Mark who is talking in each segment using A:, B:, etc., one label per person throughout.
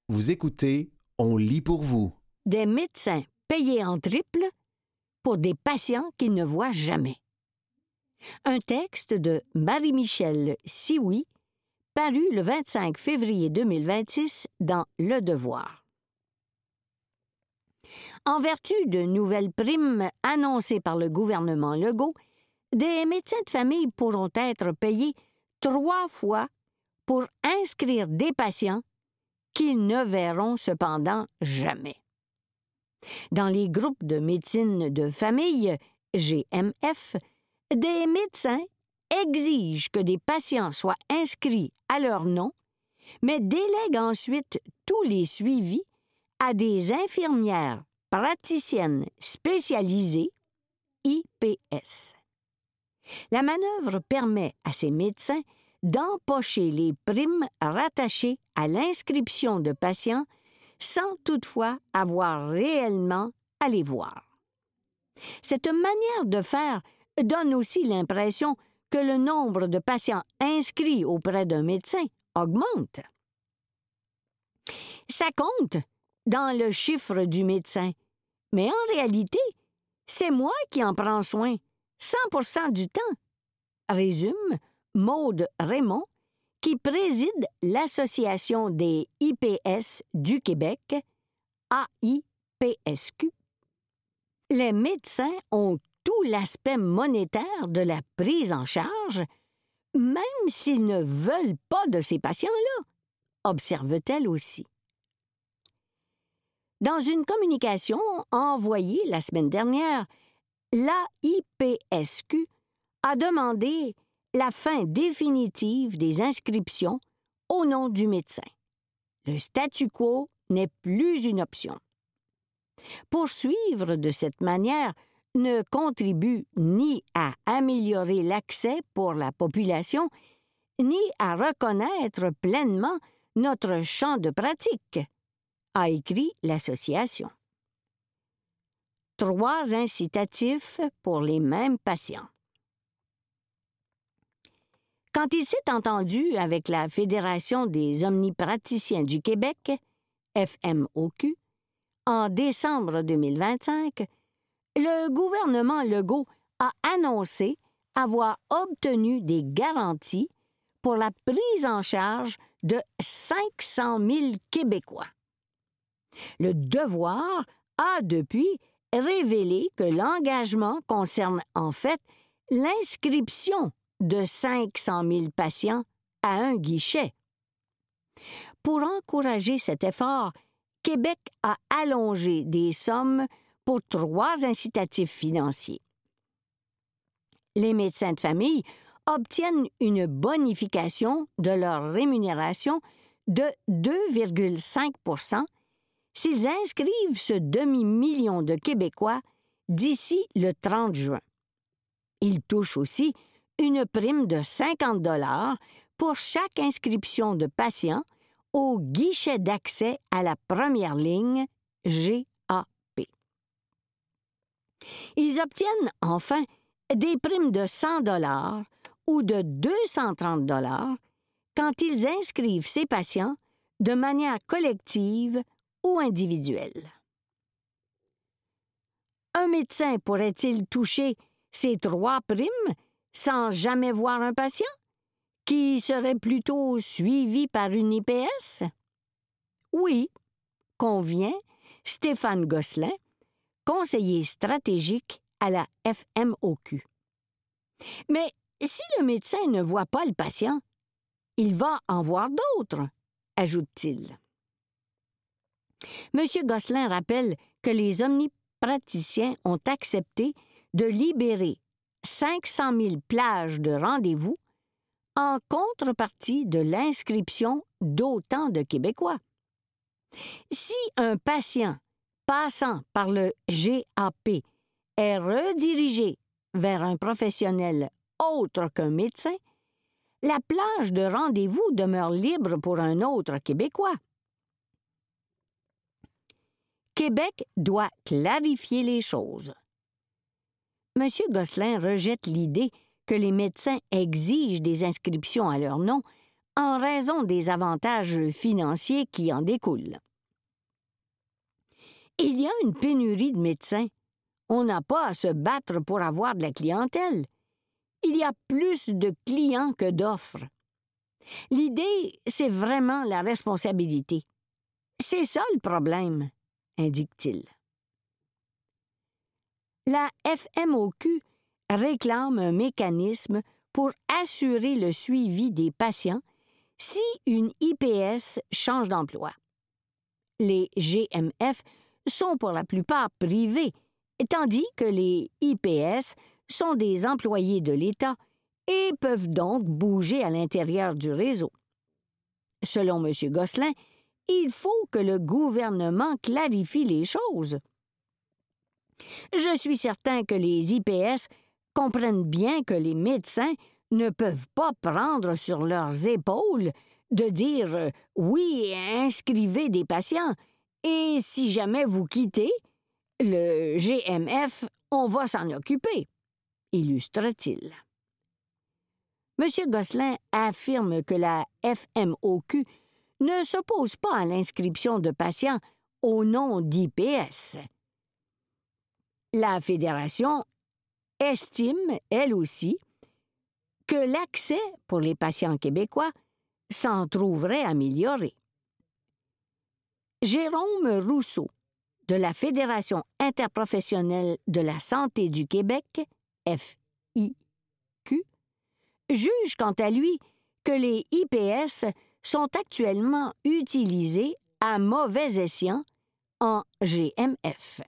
A: Vous écoutez, on lit pour vous.
B: Des médecins payés en triple pour des patients qu'ils ne voient jamais. Un texte de Marie-Michelle Sioui, paru le 25 février 2026 dans Le Devoir. En vertu de nouvelles primes annoncées par le gouvernement Legault, des médecins de famille pourront être payés 3 fois pour inscrire des patients qu'ils ne verront cependant jamais. Dans les groupes de médecine de famille, GMF, des médecins exigent que des patients soient inscrits à leur nom, mais délèguent ensuite tous les suivis à des infirmières praticiennes spécialisées, IPS. La manœuvre permet à ces médecins d'empocher les primes rattachées à l'inscription de patients sans toutefois avoir réellement à les voir. Cette manière de faire donne aussi l'impression que le nombre de patients inscrits auprès d'un médecin augmente. Ça compte dans le chiffre du médecin, mais en réalité, c'est moi qui en prends soin 100% du temps, résume Maude Raymond, qui préside l'Association des IPS du Québec, AIPSQ. Les médecins ont tout l'aspect monétaire de la prise en charge, même s'ils ne veulent pas de ces patients-là, observe-t-elle aussi. Dans une communication envoyée la semaine dernière, l'AIPSQ a demandé la fin définitive des inscriptions au nom du médecin. Le statu quo n'est plus une option. Poursuivre de cette manière ne contribue ni à améliorer l'accès pour la population, ni à reconnaître pleinement notre champ de pratique, a écrit l'association. 3 incitatifs pour les mêmes patients. Quand il s'est entendu avec la Fédération des omnipraticiens du Québec, FMOQ, en décembre 2025, le gouvernement Legault a annoncé avoir obtenu des garanties pour la prise en charge de 500 000 Québécois. Le Devoir a depuis révélé que l'engagement concerne en fait l'inscription de 500 000 patients à un guichet. Pour encourager cet effort, Québec a allongé des sommes pour 3 incitatifs financiers. Les médecins de famille obtiennent une bonification de leur rémunération de 2,5 % s'ils inscrivent ce demi-million de Québécois d'ici le 30 juin. Ils touchent aussi une prime de 50 $ pour chaque inscription de patients au guichet d'accès à la première ligne GAP. Ils obtiennent enfin des primes de 100 $ ou de 230 $ quand ils inscrivent ces patients de manière collective ou individuelle. Un médecin pourrait-il toucher ces 3 primes sans jamais voir un patient, qui serait plutôt suivi par une IPS? Oui, convient Stéphane Gosselin, conseiller stratégique à la FMOQ. Mais si le médecin ne voit pas le patient, il va en voir d'autres, ajoute-t-il. M. Gosselin rappelle que les omnipraticiens ont accepté de libérer 500 000 plages de rendez-vous en contrepartie de l'inscription d'autant de Québécois. Si un patient passant par le GAP est redirigé vers un professionnel autre qu'un médecin, la plage de rendez-vous demeure libre pour un autre Québécois. Québec doit clarifier les choses. M. Gosselin rejette l'idée que les médecins exigent des inscriptions à leur nom en raison des avantages financiers qui en découlent. Il y a une pénurie de médecins. On n'a pas à se battre pour avoir de la clientèle. Il y a plus de clients que d'offres. L'idée, c'est vraiment la responsabilité. C'est ça le problème, indique-t-il. La FMOQ réclame un mécanisme pour assurer le suivi des patients si une IPS change d'emploi. Les GMF sont pour la plupart privés, tandis que les IPS sont des employés de l'État et peuvent donc bouger à l'intérieur du réseau. Selon M. Gosselin, il faut que le gouvernement clarifie les choses. Je suis certain que les IPS comprennent bien que les médecins ne peuvent pas prendre sur leurs épaules de dire « oui, inscrivez des patients, et si jamais vous quittez, le GMF, on va s'en occuper », illustre-t-il. M. Gosselin affirme que la FMOQ ne s'oppose pas à l'inscription de patients au nom d'IPS. La Fédération estime, elle aussi, que l'accès pour les patients québécois s'en trouverait amélioré. Jérôme Rousseau, de la Fédération interprofessionnelle de la santé du Québec, FIQ, juge quant à lui que les IPS sont actuellement utilisés à mauvais escient en GMF.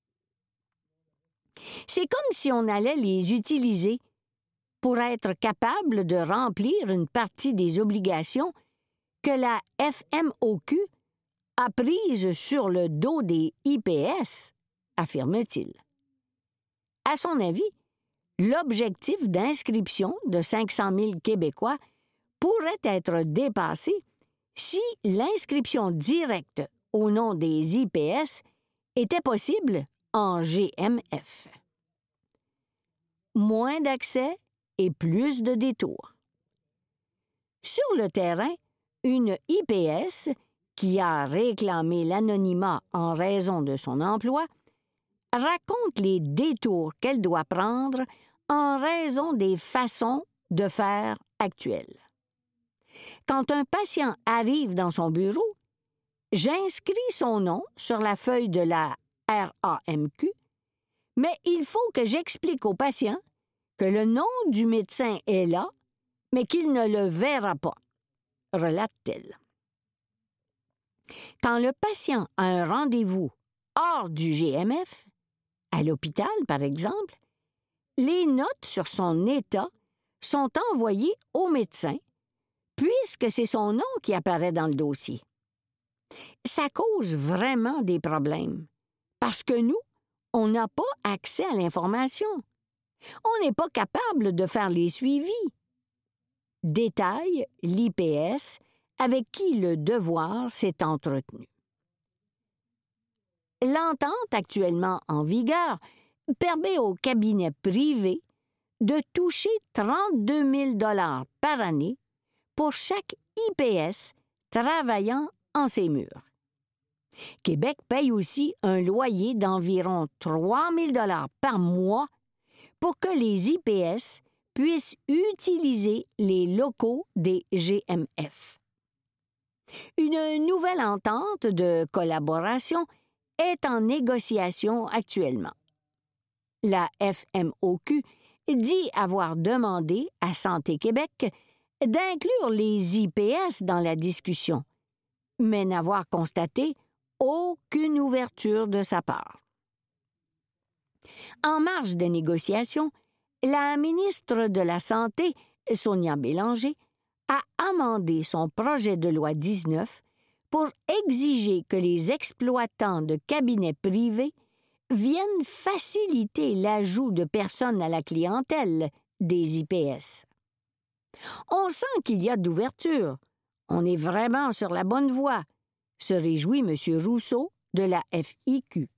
B: C'est comme si on allait les utiliser pour être capable de remplir une partie des obligations que la FMOQ a prises sur le dos des IPS, affirme-t-il. À son avis, l'objectif d'inscription de 500 000 Québécois pourrait être dépassé si l'inscription directe au nom des IPS était possible en GMF. Moins d'accès et plus de détours. Sur le terrain, une IPS qui a réclamé l'anonymat en raison de son emploi raconte les détours qu'elle doit prendre en raison des façons de faire actuelles. Quand un patient arrive dans son bureau, j'inscris son nom sur la feuille de la RAMQ, mais il faut que j'explique au patient que le nom du médecin est là, mais qu'il ne le verra pas, relate-t-elle. Quand le patient a un rendez-vous hors du GMF, à l'hôpital par exemple, les notes sur son état sont envoyées au médecin, puisque c'est son nom qui apparaît dans le dossier. Ça cause vraiment des problèmes, parce que nous, on n'a pas accès à l'information. On n'est pas capable de faire les suivis. Détaille l'IPS avec qui le devoir s'est entretenu. L'entente actuellement en vigueur permet aux cabinets privés de toucher 32 000 $ par année pour chaque IPS travaillant en ces murs. Québec paye aussi un loyer d'environ 3 000 $ par mois pour que les IPS puissent utiliser les locaux des GMF. Une nouvelle entente de collaboration est en négociation actuellement. La FMOQ dit avoir demandé à Santé Québec d'inclure les IPS dans la discussion, mais n'avoir constaté aucune ouverture de sa part. En marge des négociations, la ministre de la Santé, Sonia Bélanger, a amendé son projet de loi 19 pour exiger que les exploitants de cabinets privés viennent faciliter l'ajout de personnes à la clientèle des IPS. On sent qu'il y a d'ouverture. On est vraiment sur la bonne voie, se réjouit M. Rousseau de la FIQ.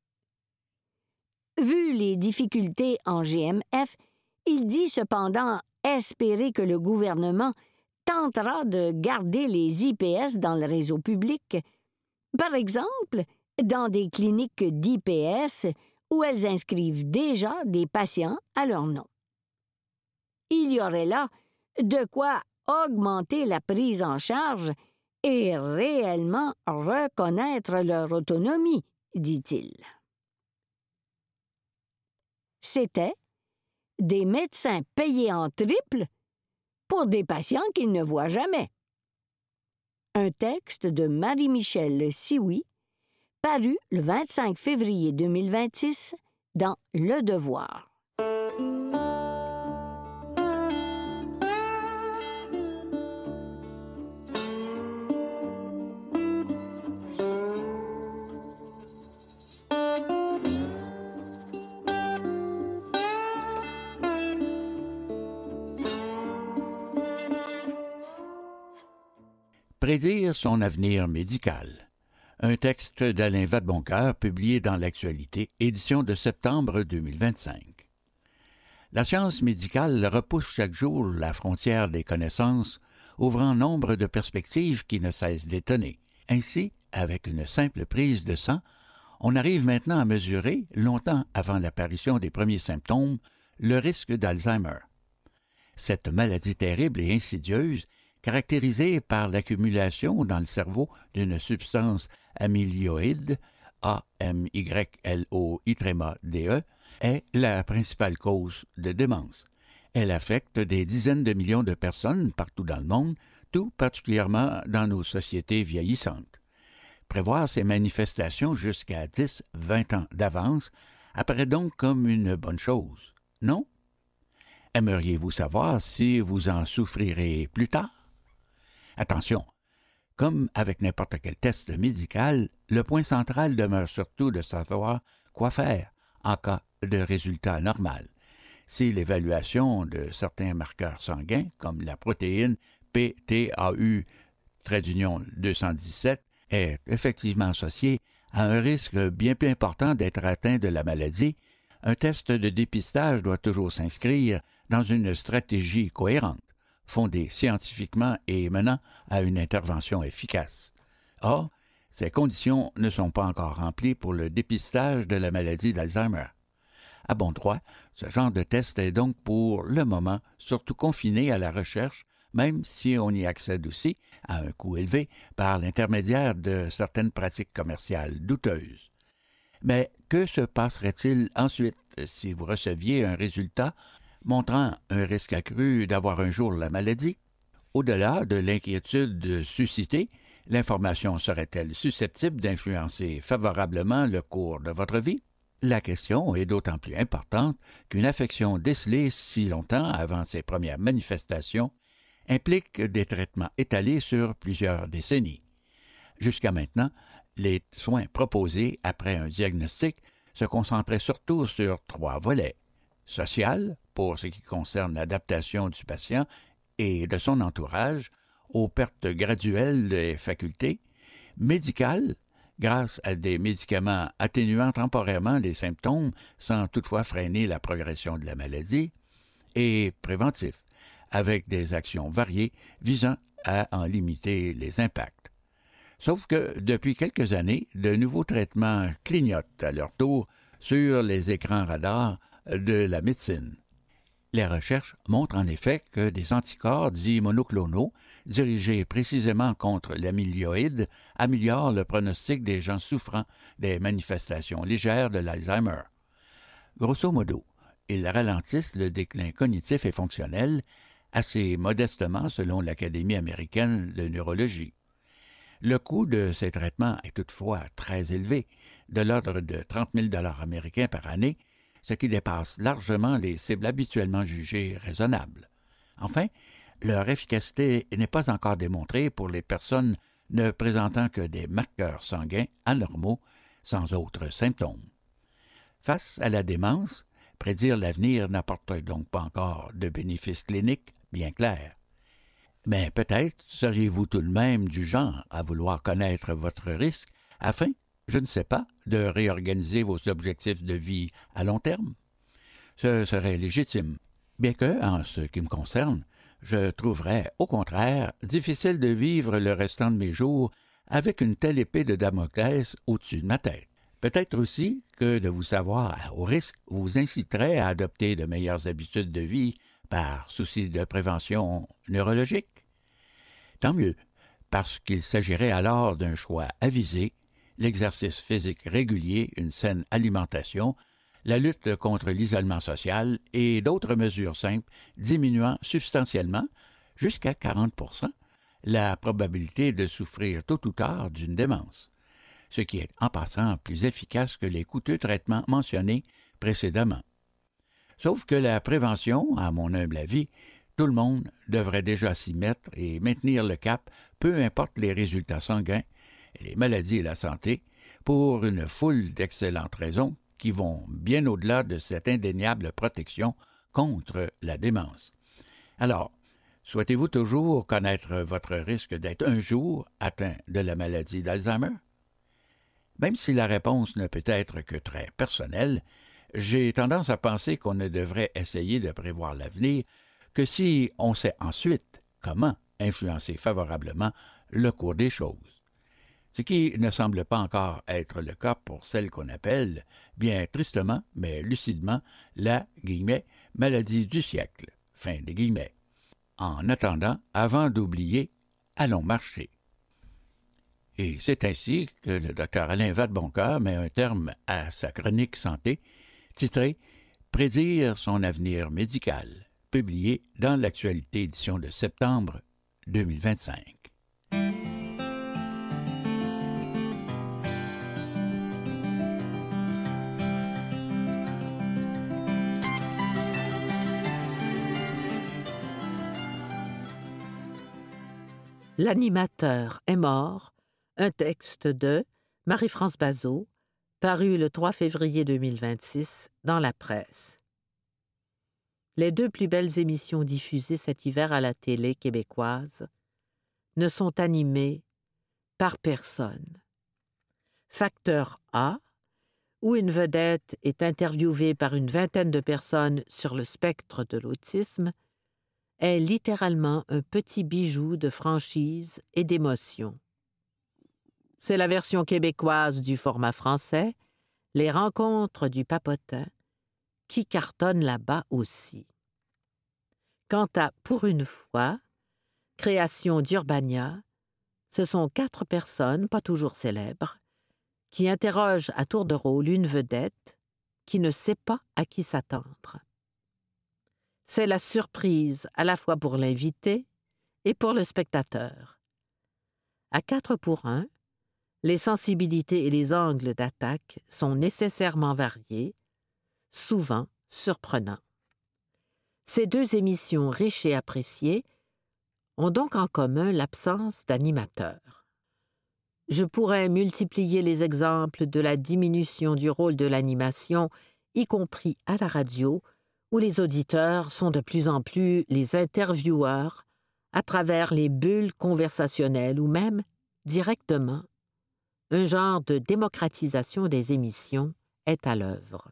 B: Vu les difficultés en GMF, il dit cependant espérer que le gouvernement tentera de garder les IPS dans le réseau public, par exemple dans des cliniques d'IPS où elles inscrivent déjà des patients à leur nom. Il y aurait là de quoi augmenter la prise en charge et réellement reconnaître leur autonomie, dit-il. C'était des médecins payés en triple pour des patients qu'ils ne voient jamais. Un texte de Marie-Michelle Sioui, paru le 25 février 2026 dans Le Devoir.
C: Prédire son avenir médical. Un texte d'Alain Vadeboncoeur publié dans l'Actualité, édition de septembre 2025. La science médicale repousse chaque jour la frontière des connaissances, ouvrant nombre de perspectives qui ne cessent d'étonner. Ainsi, avec une simple prise de sang, on arrive maintenant à mesurer, longtemps avant l'apparition des premiers symptômes, le risque d'Alzheimer. Cette maladie terrible et insidieuse, caractérisée par l'accumulation dans le cerveau d'une substance amyloïde, AMYLOID-E, est la principale cause de démence. Elle affecte des dizaines de millions de personnes partout dans le monde, tout particulièrement dans nos sociétés vieillissantes. Prévoir ces manifestations jusqu'à 10-20 ans d'avance apparaît donc comme une bonne chose, non? Aimeriez-vous savoir si vous en souffrirez plus tard? Attention, comme avec n'importe quel test médical, le point central demeure surtout de savoir quoi faire en cas de résultat anormal. Si l'évaluation de certains marqueurs sanguins, comme la protéine PTAU-217, est effectivement associée à un risque bien plus important d'être atteint de la maladie, un test de dépistage doit toujours s'inscrire dans une stratégie cohérente, fondée scientifiquement et menant à une intervention efficace. Or, ces conditions ne sont pas encore remplies pour le dépistage de la maladie d'Alzheimer. À bon droit, ce genre de test est donc pour le moment surtout confiné à la recherche, même si on y accède aussi, à un coût élevé, par l'intermédiaire de certaines pratiques commerciales douteuses. Mais que se passerait-il ensuite si vous receviez un résultat montrant un risque accru d'avoir un jour la maladie? Au-delà de l'inquiétude suscitée, l'information serait-elle susceptible d'influencer favorablement le cours de votre vie? La question est d'autant plus importante qu'une affection décelée si longtemps avant ses premières manifestations implique des traitements étalés sur plusieurs décennies. Jusqu'à maintenant, les soins proposés après un diagnostic se concentraient surtout sur 3 volets. Social, pour ce qui concerne l'adaptation du patient et de son entourage aux pertes graduelles des facultés. Médical, grâce à des médicaments atténuant temporairement les symptômes sans toutefois freiner la progression de la maladie. Et préventif, avec des actions variées visant à en limiter les impacts. Sauf que, depuis quelques années, de nouveaux traitements clignotent à leur tour sur les écrans radars de la médecine. Les recherches montrent en effet que des anticorps dits monoclonaux, dirigés précisément contre l'amyloïde, améliorent le pronostic des gens souffrant des manifestations légères de l'Alzheimer. Grosso modo, ils ralentissent le déclin cognitif et fonctionnel, assez modestement selon l'Académie américaine de neurologie. Le coût de ces traitements est toutefois très élevé, de l'ordre de 30 000 $ américains par année, ce qui dépasse largement les cibles habituellement jugées raisonnables. Enfin, leur efficacité n'est pas encore démontrée pour les personnes ne présentant que des marqueurs sanguins anormaux sans autres symptômes. Face à la démence, prédire l'avenir n'apporte donc pas encore de bénéfices cliniques bien clairs. Mais peut-être seriez-vous tout de même du genre à vouloir connaître votre risque afin, je ne sais pas, de réorganiser vos objectifs de vie à long terme? Ce serait légitime, bien que, en ce qui me concerne, Je trouverais, au contraire, difficile de vivre le restant de mes jours avec une telle épée de Damoclès au-dessus de ma tête. Peut-être aussi que de vous savoir au risque vous inciterait à adopter de meilleures habitudes de vie par souci de prévention neurologique. Tant mieux, parce qu'il s'agirait alors d'un choix avisé, l'exercice physique régulier, une saine alimentation, la lutte contre l'isolement social et d'autres mesures simples diminuant substantiellement, jusqu'à 40%, la probabilité de souffrir tôt ou tard d'une démence, ce qui est en passant plus efficace que les coûteux traitements mentionnés précédemment. Sauf que la prévention, à mon humble avis, tout le monde devrait déjà s'y mettre et maintenir le cap, peu importe les résultats sanguins, les maladies et la santé, pour une foule d'excellentes raisons qui vont bien au-delà de cette indéniable protection contre la démence. Alors, souhaitez-vous toujours connaître votre risque d'être un jour atteint de la maladie d'Alzheimer? Même si la réponse ne peut être que très personnelle, j'ai tendance à penser qu'on ne devrait essayer de prévoir l'avenir que si on sait ensuite comment influencer favorablement le cours des choses. Ce qui ne semble pas encore être le cas pour celle qu'on appelle, bien tristement, mais lucidement, la « maladie du siècle ». En attendant, avant d'oublier, allons marcher. Et c'est ainsi que le Dr Alain Vadeboncoeur met un terme à sa chronique santé, titrée « Prédire son avenir médical », publiée dans l'Actualité édition de septembre 2025.
D: L'animateur est mort, un texte de Marie-France Bazot, paru le 3 février 2026 dans la presse. Les deux plus belles émissions diffusées cet hiver à la télé québécoise ne sont animées par personne. Facteur A, où une vedette est interviewée par une vingtaine de personnes sur le spectre de l'autisme, est littéralement un petit bijou de franchise et d'émotion. C'est la version québécoise du format français, Les rencontres du papotin, qui cartonne là-bas aussi. Quant à Pour une fois, création d'Urbania, ce sont 4 personnes, pas toujours célèbres, qui interrogent à tour de rôle une vedette qui ne sait pas à qui s'attendre. C'est la surprise à la fois pour l'invité et pour le spectateur. À 4 pour 1, les sensibilités et les angles d'attaque sont nécessairement variés, souvent surprenants. Ces deux émissions riches et appréciées ont donc en commun l'absence d'animateur. Je pourrais multiplier les exemples de la diminution du rôle de l'animation, y compris à la radio, où les auditeurs sont de plus en plus les intervieweurs à travers les bulles conversationnelles ou même, directement, un genre de démocratisation des émissions est à l'œuvre.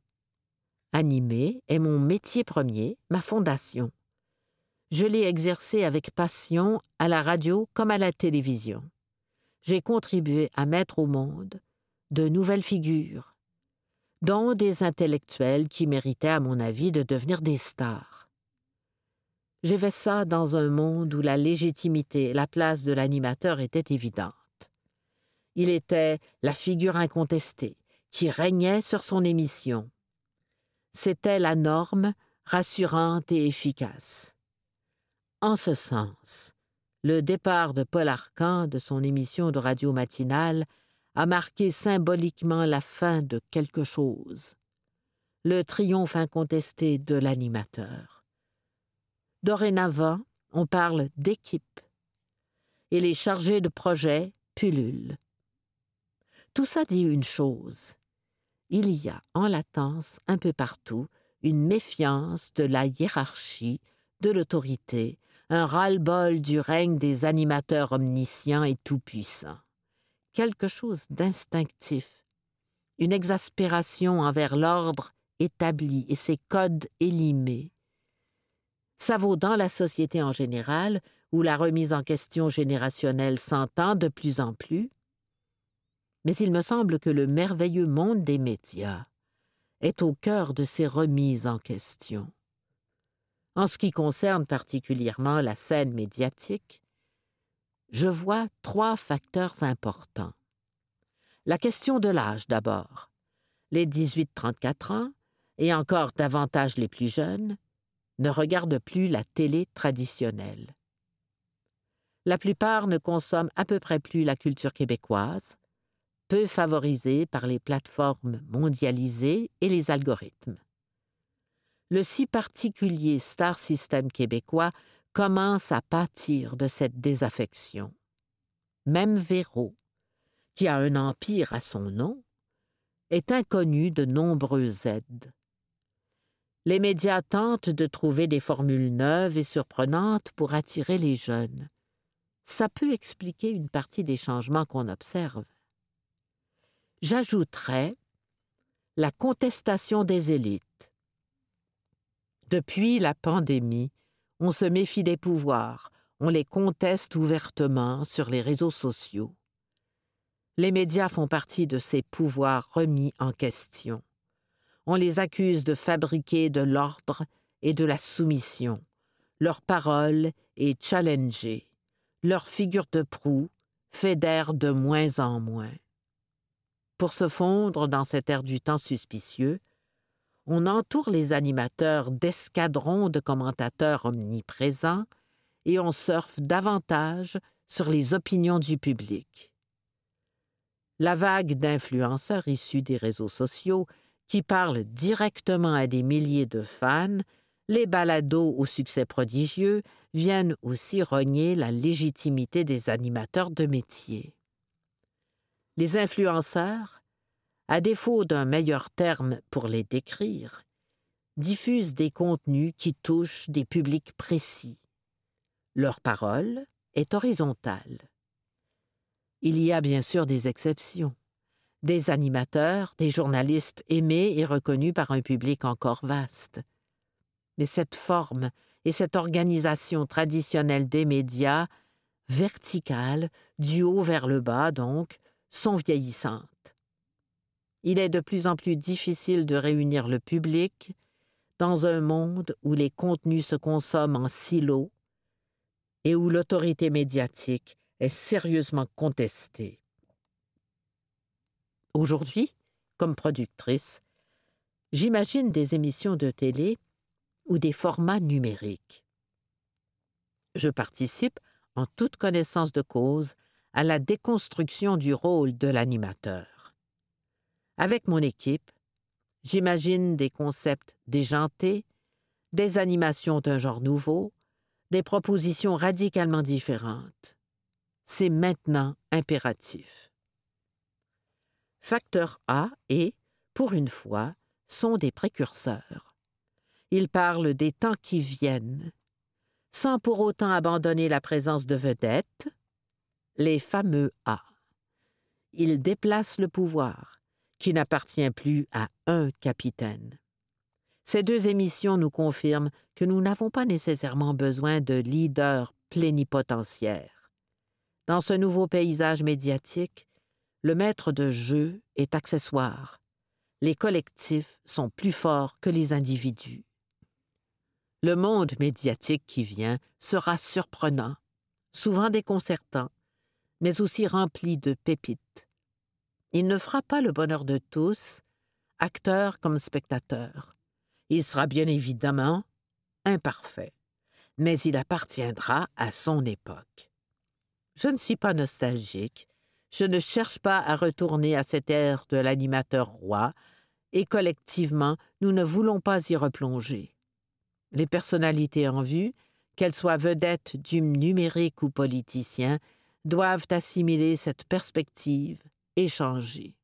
D: Animer est mon métier premier, ma fondation. Je l'ai exercé avec passion à la radio comme à la télévision. J'ai contribué à mettre au monde de nouvelles figures, dont des intellectuels qui méritaient, à mon avis, de devenir des stars. J'ai fait ça dans un monde où la légitimité et la place de l'animateur étaient évidentes. Il était la figure incontestée, qui régnait sur son émission. C'était la norme, rassurante et efficace. En ce sens, le départ de Paul Arcand de son émission de radio matinale a marqué symboliquement la fin de quelque chose, le triomphe incontesté de l'animateur. Dorénavant, on parle d'équipe, et les chargés de projet pullulent. Tout ça dit une chose. Il y a en latence un peu partout une méfiance de la hiérarchie, de l'autorité, un ras-le-bol du règne des animateurs omniscients et tout-puissants. Quelque chose d'instinctif, une exaspération envers l'ordre établi et ses codes élimés. Ça vaut dans la société en général, où la remise en question générationnelle s'entend de plus en plus. Mais il me semble que le merveilleux monde des médias est au cœur de ces remises en question. En ce qui concerne particulièrement la scène médiatique, je vois 3 facteurs importants. La question de l'âge d'abord. Les 18-34 ans, et encore davantage les plus jeunes, ne regardent plus la télé traditionnelle. La plupart ne consomment à peu près plus la culture québécoise, peu favorisée par les plateformes mondialisées et les algorithmes. Le si particulier Star System québécois commence à pâtir de cette désaffection. Même Véro, qui a un empire à son nom, est inconnu de nombreux aides. Les médias tentent de trouver des formules neuves et surprenantes pour attirer les jeunes. Ça peut expliquer une partie des changements qu'on observe. J'ajouterais la contestation des élites. Depuis la pandémie, on se méfie des pouvoirs, on les conteste ouvertement sur les réseaux sociaux. Les médias font partie de ces pouvoirs remis en question. On les accuse de fabriquer de l'ordre et de la soumission. Leur parole est challengée. Leur figure de proue fédère de moins en moins. Pour se fondre dans cet air du temps suspicieux, on entoure les animateurs d'escadrons de commentateurs omniprésents et on surfe davantage sur les opinions du public. La vague d'influenceurs issus des réseaux sociaux qui parlent directement à des milliers de fans, les balados au succès prodigieux viennent aussi rogner la légitimité des animateurs de métier. Les influenceurs, à défaut d'un meilleur terme pour les décrire, diffusent des contenus qui touchent des publics précis. Leur parole est horizontale. Il y a bien sûr des exceptions. Des animateurs, des journalistes aimés et reconnus par un public encore vaste. Mais cette forme et cette organisation traditionnelle des médias, verticale, du haut vers le bas donc, sont vieillissantes. Il est de plus en plus difficile de réunir le public dans un monde où les contenus se consomment en silos et où l'autorité médiatique est sérieusement contestée. Aujourd'hui, comme productrice, j'imagine des émissions de télé ou des formats numériques. Je participe, en toute connaissance de cause, à la déconstruction du rôle de l'animateur. Avec mon équipe, j'imagine des concepts déjantés, des animations d'un genre nouveau, des propositions radicalement différentes. C'est maintenant impératif. Facteur A et, pour une fois, sont des précurseurs. Ils parlent des temps qui viennent, sans pour autant abandonner la présence de vedettes, les fameux A. Ils déplacent le pouvoir, qui n'appartient plus à un capitaine. Ces 2 émissions nous confirment que nous n'avons pas nécessairement besoin de leaders plénipotentiaires. Dans ce nouveau paysage médiatique, le maître de jeu est accessoire. Les collectifs sont plus forts que les individus. Le monde médiatique qui vient sera surprenant, souvent déconcertant, mais aussi rempli de pépites. Il ne fera pas le bonheur de tous, acteurs comme spectateurs. Il sera bien évidemment imparfait, mais il appartiendra à son époque. Je ne suis pas nostalgique, je ne cherche pas à retourner à cette ère de l'animateur roi, et collectivement, nous ne voulons pas y replonger. Les personnalités en vue, qu'elles soient vedettes du numérique ou politiciens, doivent assimiler cette perspective et changer.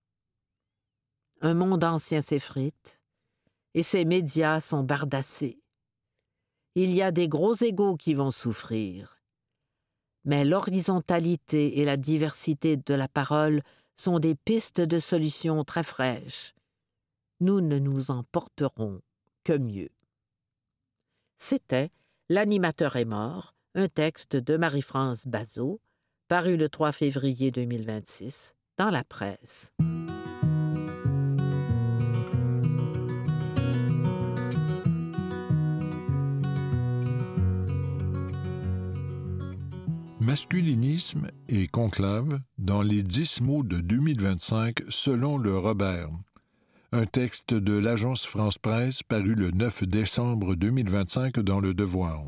D: Un monde ancien s'effrite, et ces médias sont bardassés. Il y a des gros égos qui vont souffrir. Mais l'horizontalité et la diversité de la parole sont des pistes de solutions très fraîches. Nous ne nous en porterons que mieux. C'était L'animateur est mort, un texte de Marie-France Bazot, paru le 3 février 2026 dans la presse.
E: Masculinisme et conclave dans les 10 mots de 2025 selon le Robert. Un texte de l'agence France-Presse paru le 9 décembre 2025 dans Le Devoir.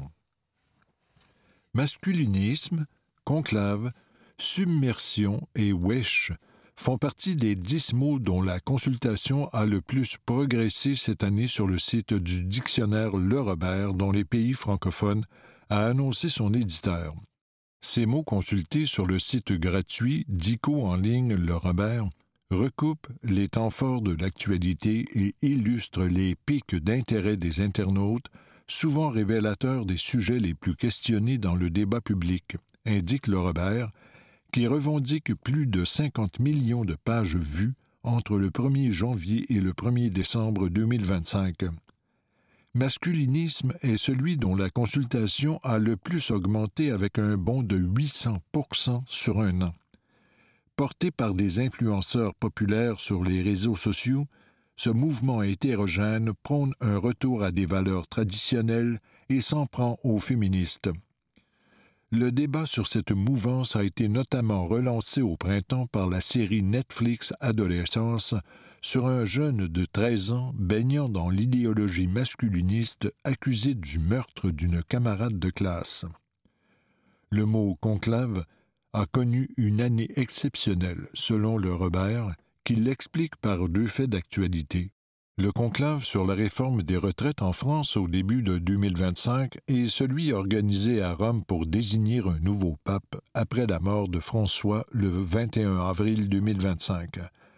E: Masculinisme, conclave, submersion et wesh font partie des 10 mots dont la consultation a le plus progressé cette année sur le site du dictionnaire Le Robert, dont les pays francophones a annoncé son éditeur. Ces mots consultés sur le site gratuit d'ICO en ligne Le Robert recoupent les temps forts de l'actualité et illustrent les pics d'intérêt des internautes, souvent révélateurs des sujets les plus questionnés dans le débat public, indique Le Robert, qui revendique plus de 50 millions de pages vues entre le 1er janvier et le 1er décembre 2025. Masculinisme est celui dont la consultation a le plus augmenté avec un bond de 800% sur un an. Porté par des influenceurs populaires sur les réseaux sociaux, ce mouvement hétérogène prône un retour à des valeurs traditionnelles et s'en prend aux féministes. Le débat sur cette mouvance a été notamment relancé au printemps par la série Netflix Adolescence sur un jeune de 13 ans baignant dans l'idéologie masculiniste accusé du meurtre d'une camarade de classe. Le mot « conclave » a connu une année exceptionnelle, selon Le Robert, qui l'explique par 2 faits d'actualité. Le conclave sur la réforme des retraites en France au début de 2025 et celui organisé à Rome pour désigner un nouveau pape après la mort de François le 21 avril 2025.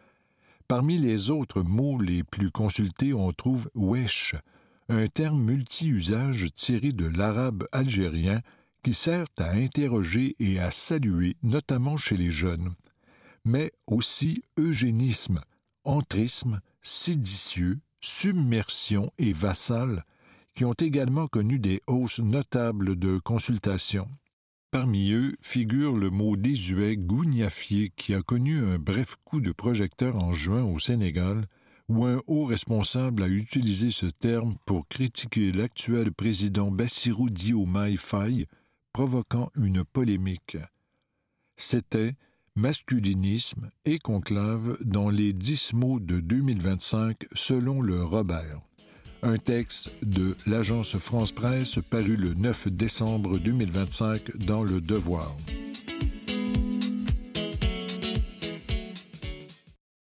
E: Parmi les autres mots les plus consultés, on trouve « wesh », un terme multi-usage tiré de l'arabe algérien qui sert à interroger et à saluer, notamment chez les jeunes, mais aussi eugénisme, entrisme, séditieux, submersion et vassal, qui ont également connu des hausses notables de consultation. Parmi eux figure le mot désuet gougnafié qui a connu un bref coup de projecteur en juin au Sénégal, où un haut responsable a utilisé ce terme pour critiquer l'actuel président Bassirou Diomaye Faye, provoquant une polémique. C'était masculinisme et conclave dans les 10 mots de 2025 selon le Robert. Un texte de l'agence France-Presse paru le 9 décembre 2025 dans Le Devoir.